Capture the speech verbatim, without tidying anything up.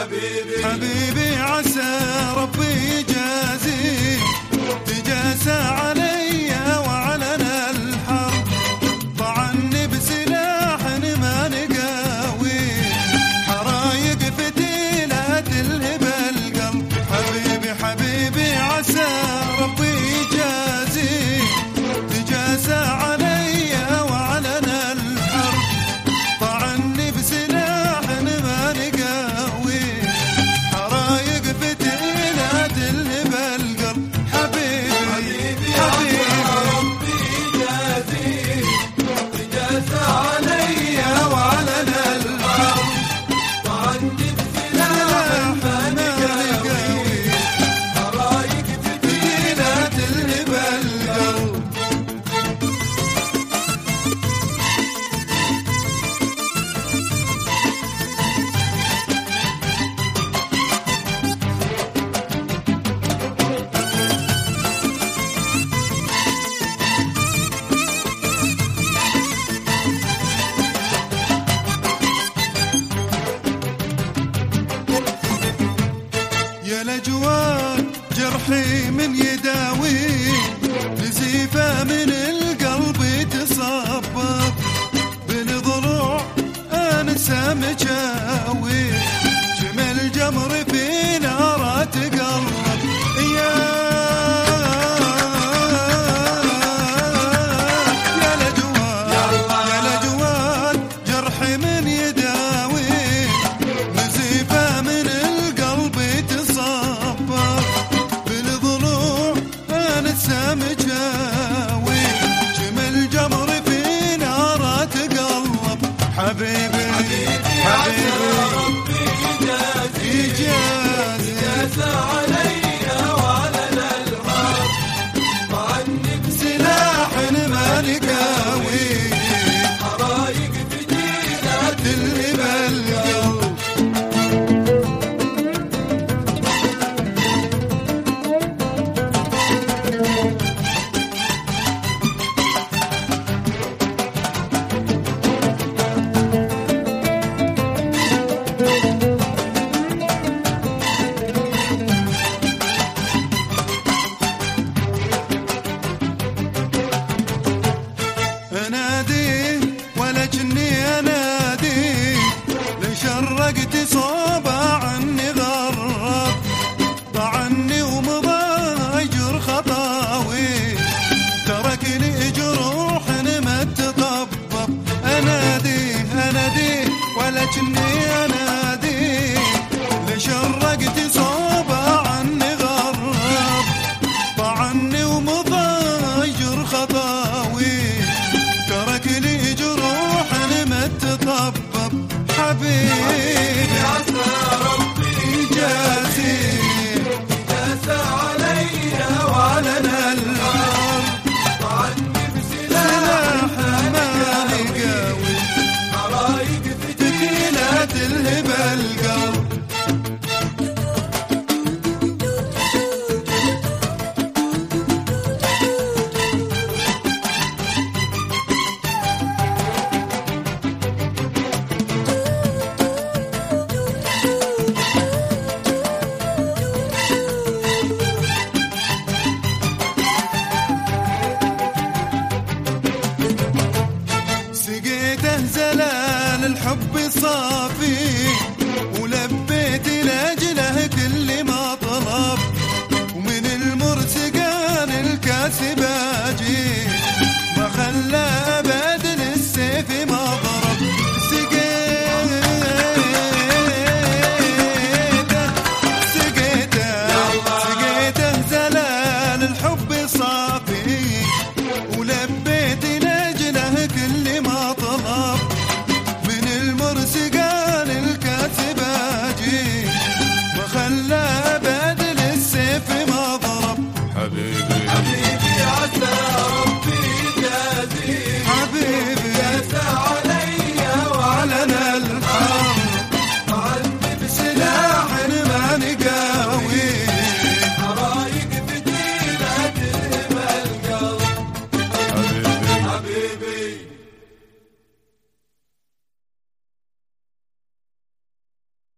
حبيبي حبيبي عسى ربي يجازيه تجاسى علي وعلنا الحرب طعني بسلاح ما نقاويه حرايق فتيلة تلهب القلب حبيبي حبيبي عسى ربي يجازيه تجاسى علي وعلنا الحرب طعني بسلاح ما نقاويه حرايق فتيلة تلهب القلب حبيبي حبيبي ربي يجازيه تجاسى علي وعلنا الحرب طعني بسلاح ما نقاوي حرايق فتيلة تلهب القلب يا لجوان جرحي من